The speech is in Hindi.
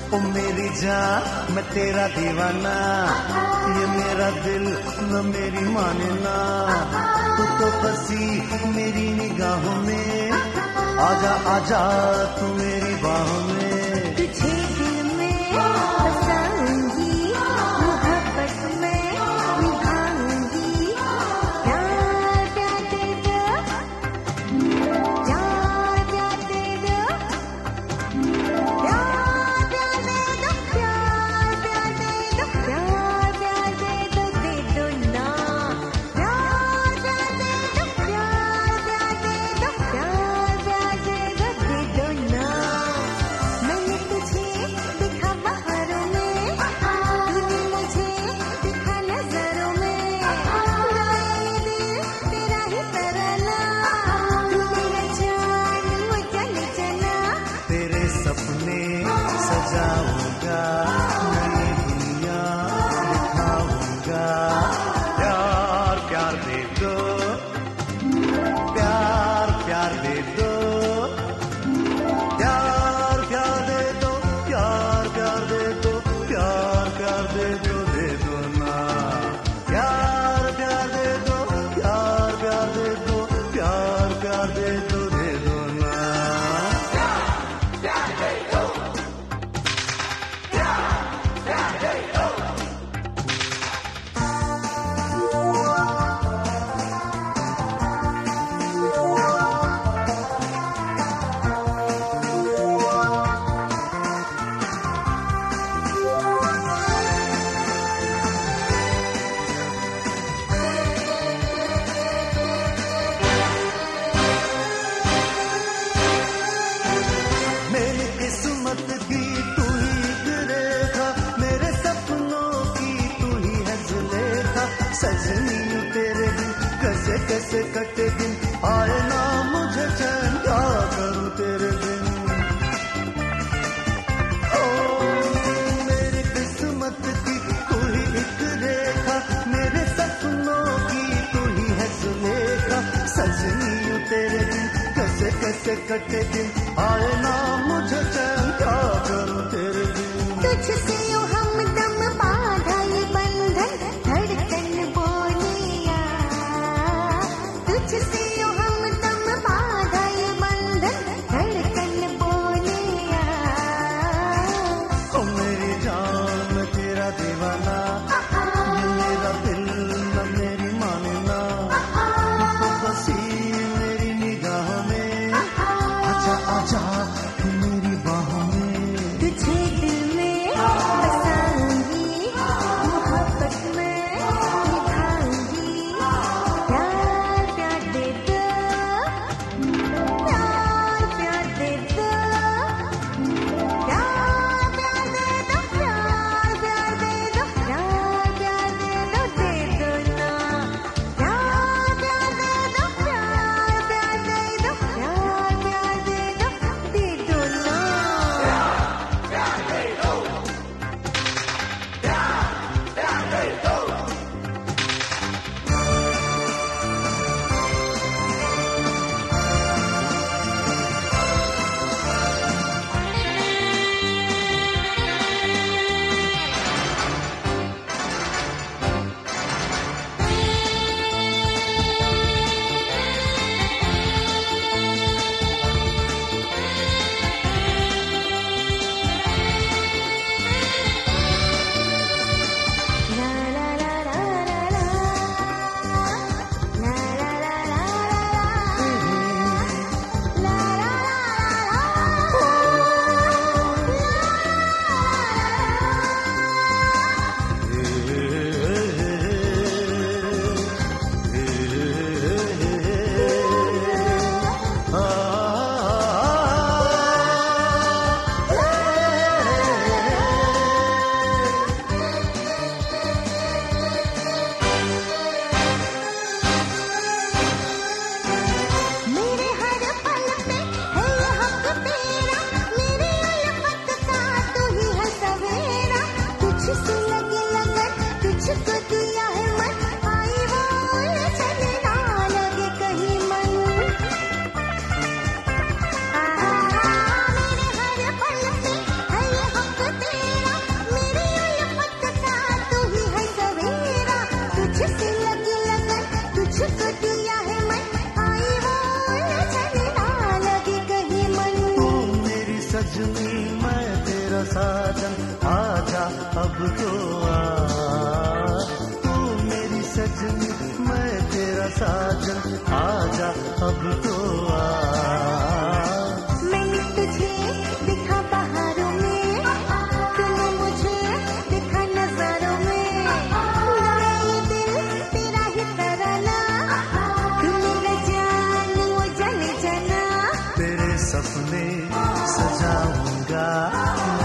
ओ मेरी जान मैं तेरा दीवाना, ये मेरा दिल न मेरी माने ना, तू तो बसी मेरी निगाहों में, आजा आजा तू मेरी बाहों में। तुझे दिल में बसाऊंगी, मोहब्बत में निभाऊंगी, प्यार प्यार दे दो, प्यार प्यार दे दो, प्यार प्यार दे दो, प्यार प्यार दे दो, प्यार प्यार दे दो, दे दो ना, प्यार प्यार दे दो, प्यार प्यार दे दो, प्यार प्यार दे दो, दे दो ना। मैंने तुझे देखा बहारों में, तूने मुझे देखा नजरों में, गाए दिल तेरा ही तराना, तू मेरा जान मुझे ले चला। तेरे सपने सजाऊंगा, नई दुनिया दिखाऊंगा, प्यार प्यार दे दो, प्यार प्यार दे दो, प्यार प्यार दे दो, प्यार प्यार दे दो, प्यार प्यार दे दो ना, प्यार प्यार दे दो, प्यार प्यार दे दो, प्यार प्यार दे दो ना। मेरी किस्मत की तू ही एक रेखा, मेरे सपनों की तू ही है जुलेखा, सजनी हूँ तेरे दिन कैसे कैसे कटे दिन, आए ना मुझे चैन क्या करूँ तेरे दिन। ओ मेरी किस्मत की तू ही एक रेखा, मेरे सपनों की तू ही है जुलेखा, सजनी हूँ तेरे दिन कैसे कैसे कटे दिन, आए ना मुझे चैन क्या करूं तेरे दिन। तुझसे यूं हमदम बांधा ये बंधन, धड़कन बोलिया, तुझसे यूं हमदम बांधा ये बंधन, धड़कन बोलिया। ओ मेरी जान मैं तेरा दीवाना, ये मेरा दिल न मेरी माने ना, तू तो बसी मेरी निगाहों में, आजा आजा तू मेरी बाहों में। तुझे दिल में बसाऊंगी, मोहब्बत में निभाऊंगी, प्यार प्यार दे दो, प्यार प्यार दे दो, प्यार प्यार दे दो, प्यार प्यार दे दो, प्यार प्यार दे दो, दे दो ना, प्यार प्यार दे दो, प्यार प्यार दे दो, प्यार प्यार दे दो, सजनी मैं तेरा साजन, आजा अब तो आ। तू मेरी सजनी मैं तेरा साजन, आजा अब तो आ। मैंने तुझे देखा बहारों में, तूने मुझे देखा नजारों में। गाए दिल तेरा ही तराना, तू मेरा जान वो जाने जाना। तेरे सपने सजाऊंगा